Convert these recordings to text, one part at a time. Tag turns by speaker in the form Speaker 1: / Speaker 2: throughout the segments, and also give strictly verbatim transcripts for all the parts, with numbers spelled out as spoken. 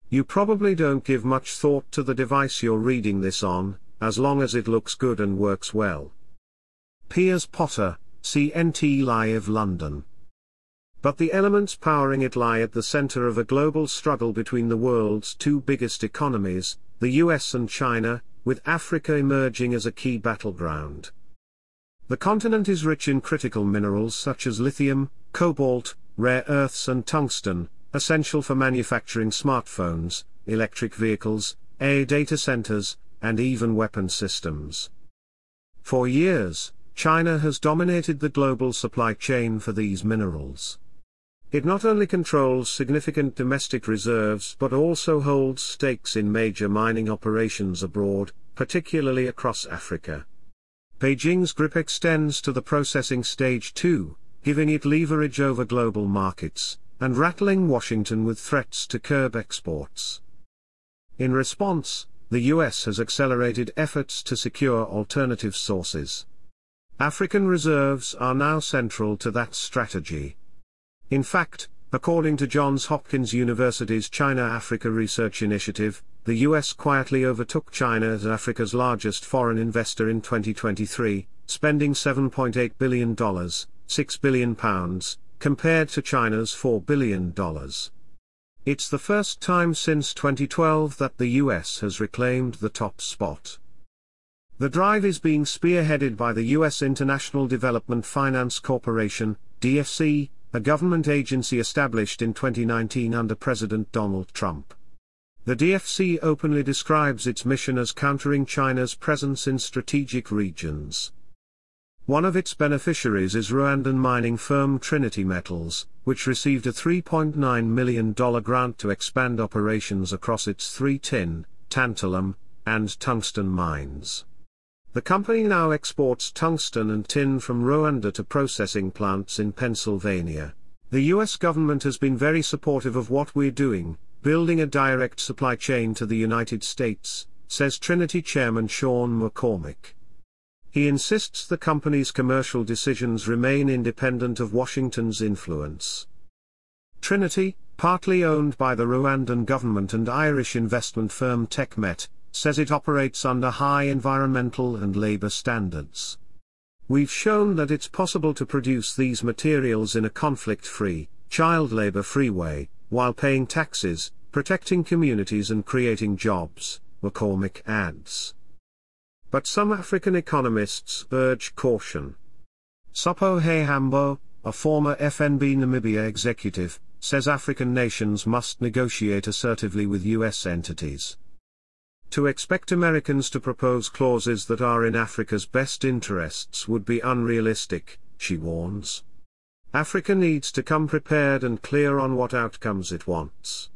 Speaker 1: You probably don't give much thought to the device you're reading this on, as long as it looks good and works well. Piers Potter, C N T Live London. But the elements powering it lie at the center of a global struggle between the world's two biggest economies, the U S and China, with Africa emerging as a key battleground. The continent is rich in critical minerals such as lithium, cobalt, rare earths and tungsten, essential for manufacturing smartphones, electric vehicles, A I data centers, and even weapon systems. For years, China has dominated the global supply chain for these minerals. It not only controls significant domestic reserves but also holds stakes in major mining operations abroad, particularly across Africa. Beijing's grip extends to the processing stage too, giving it leverage over global markets, and rattling Washington with threats to curb exports. In response, the U S has accelerated efforts to secure alternative sources. African reserves are now central to that strategy. In fact, according to Johns Hopkins University's China-Africa Research Initiative, the U S quietly overtook China as Africa's largest foreign investor in twenty twenty-three, spending seven point eight billion dollars, six billion pounds, compared to China's four billion dollars. It's the first time since twenty twelve that the U S has reclaimed the top spot. The drive is being spearheaded by the U S International Development Finance Corporation, D F C, a government agency established in twenty nineteen under President Donald Trump. The D F C openly describes its mission as countering China's presence in strategic regions. One of its beneficiaries is Rwandan mining firm Trinity Metals, which received a three point nine million dollars grant to expand operations across its three tin, tantalum, and tungsten mines. The company now exports tungsten and tin from Rwanda to processing plants in Pennsylvania. The U S government has been very supportive of what we're doing, building a direct supply chain to the United States, says Trinity chairman Sean McCormick. He insists the company's commercial decisions remain independent of Washington's influence. Trinity, partly owned by the Rwandan government and Irish investment firm TechMet, says it operates under high environmental and labor standards. We've shown that it's possible to produce these materials in a conflict-free, child labor-free way, while paying taxes, protecting communities and creating jobs, McCormick adds. But some African economists urge caution. Sopo Hayambo, a former F N B Namibia executive, says African nations must negotiate assertively with U S entities. To expect Americans to propose clauses that are in Africa's best interests would be unrealistic, she warns. Africa needs to come prepared and clear on what outcomes it wants.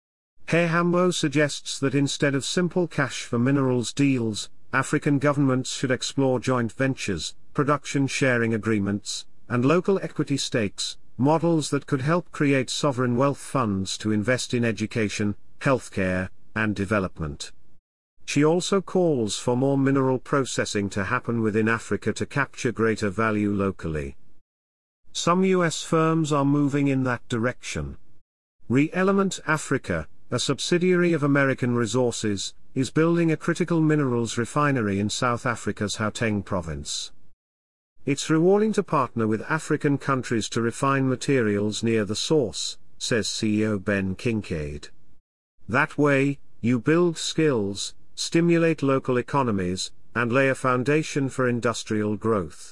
Speaker 1: Hayambo suggests that instead of simple cash for minerals deals, African governments should explore joint ventures, production sharing agreements, and local equity stakes, models that could help create sovereign wealth funds to invest in education, healthcare, and development. She also calls for more mineral processing to happen within Africa to capture greater value locally. Some U S firms are moving in that direction. ReElement Africa, a subsidiary of American Resources, is building a critical minerals refinery in South Africa's Gauteng province. It's rewarding to partner with African countries to refine materials near the source, says C E O Ben Kincaid. That way, you build skills, stimulate local economies, and lay a foundation for industrial growth.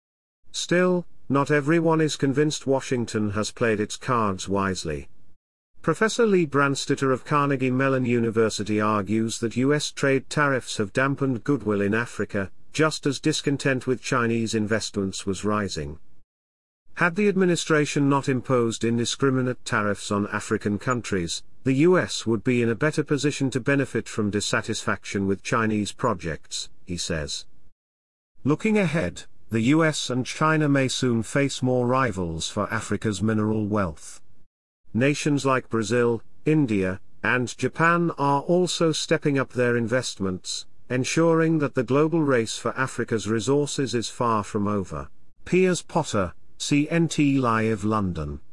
Speaker 1: Still, not everyone is convinced Washington has played its cards wisely. Professor Lee Brandstetter of Carnegie Mellon University argues that U S trade tariffs have dampened goodwill in Africa, just as discontent with Chinese investments was rising. Had the administration not imposed indiscriminate tariffs on African countries, the U S would be in a better position to benefit from dissatisfaction with Chinese projects, he says. Looking ahead, the U S and China may soon face more rivals for Africa's mineral wealth. Nations like Brazil, India, and Japan are also stepping up their investments, ensuring that the global race for Africa's resources is far from over. Piers Potter, C N T Live London.